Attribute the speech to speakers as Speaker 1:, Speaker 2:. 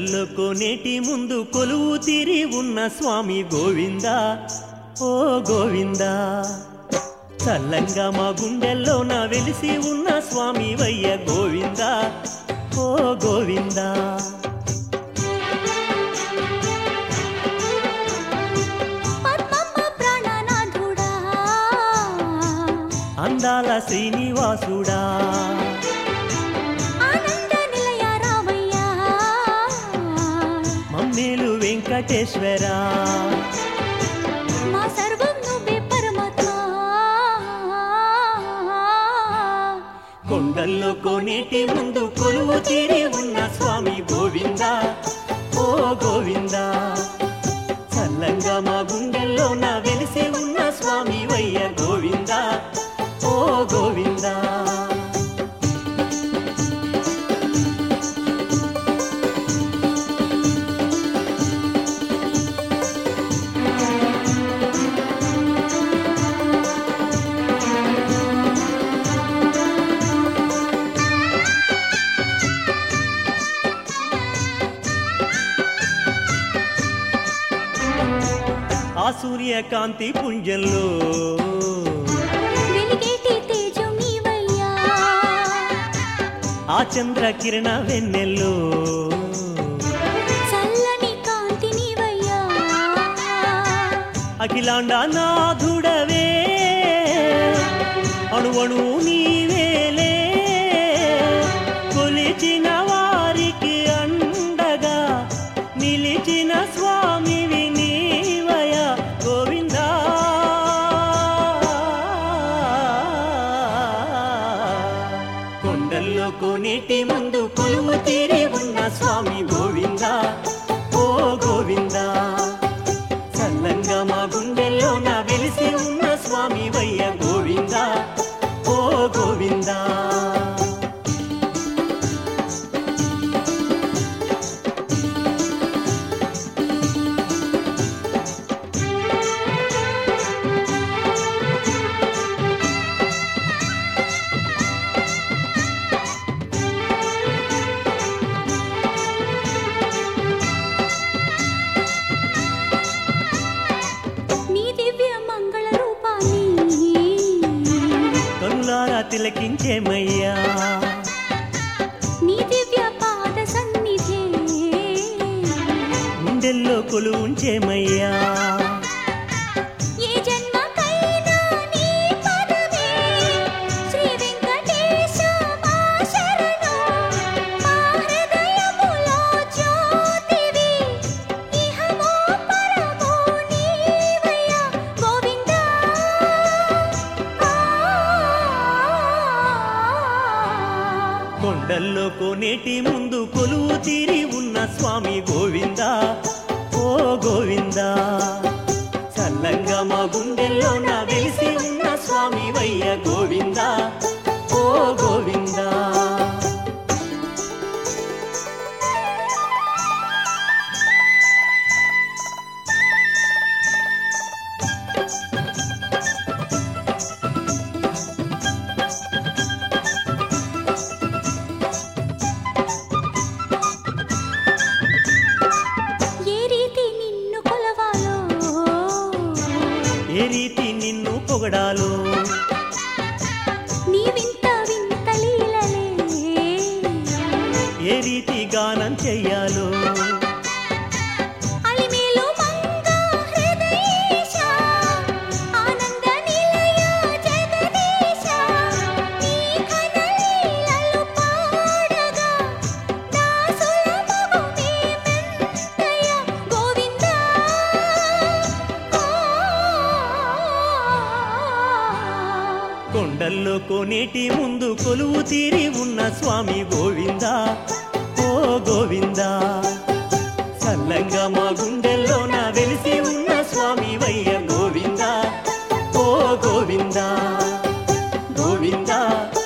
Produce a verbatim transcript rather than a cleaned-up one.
Speaker 1: కొండల్లో కోనేటి ముందు కొలువు తీరి ఉన్న స్వామి గోవిందా ఓ గోవిందా చల్లంగా మా గుండెల్లో నా వెలిసి ఉన్న స్వామి వయ్య గోవిందా ఓ గోవిందా అందాల శ్రీనివాసుడా మమ్మేలు వెంకటేశ్వరా
Speaker 2: మా సర్వం నువ్వే పరమాత్మా
Speaker 1: కొండల్లో కోనేటి ముందు కొలువు తీరి ఉన్న స్వామి గోవిందా ఓ గోవిందా చల్లంగా మా గుండెల్లో నా వెలిసి ఉన్న స్వామి వయ్య గోవిందా ఓ గోవిందా ఆ సూర్యకాంతి పుంజంలో
Speaker 2: వెలిగేటి తేజం నీవయ్యా
Speaker 1: ఆ చంద్ర కిరణ వెన్నెల్లో
Speaker 2: చల్లని కాంతి నీవయ్యా
Speaker 1: అఖిలాండ నాథుడవే అణువణు నీవేలే కొలిచిన వారికి అండగా నిలిచిన స్వామివి నీవయ గోవిందా కొండల్లో కోనేటి ముందు కొలువు తీరి ఉన్న స్వామి గోవిందా ఓ గోవిందా చల్లంగా మా గుండెల్లో నా వెలిసి ఉన్న స్వామి వయ్య గోవిందా ఓ గోవిందా
Speaker 2: నీ దివ్య మంగళ రూపాన్ని
Speaker 1: కనులారా తిలకించేమయ్యా
Speaker 2: నీ దివ్య పాద సన్నిధే
Speaker 1: గుండెల్లో కొలువుంచేమయ్యా
Speaker 2: ఏ జన్మకైనా నీ పదమే శ్రీ వెంకటేశ మా శరణం మా హృదయములో జ్యోతివి ఇహమో పరమో నీవయ్యా గోవిందా
Speaker 1: కొండల్లో కోనేటి ముందు కొలువు తీరి ఉన్న స్వామి గోవిందా ఓ గోవిందా చల్లంగా మా గుండెల్లో నా వెలిసి ఉన్న స్వామి వయ్య గోవిందా ఓ గోవిందా
Speaker 2: ఏ రీతి నిన్ను కొలవాలో
Speaker 1: ఏ రీతి నిన్ను పొగడాలో
Speaker 2: నీ వింత వింత లీలలే
Speaker 1: ఏ రీతి గానం చెయ్యాలో
Speaker 2: అలిమేలు మంగ హృదయేశ ఆనంద నిలయ జగదీశ నీ ఘన లీలలు పాడగా దాసుల మగుమే మెంతయ గోవిందా
Speaker 1: కొండల్లో కోనేటి ముందు కొలువు తీరి ఉన్న స్వామి గోవిందా ఓ గోవిందా చల్లంగా మా గుండెల్లో నా వెలిసి ఉన్న స్వామి వయ్య గోవిందా ఓ గోవిందా గోవిందా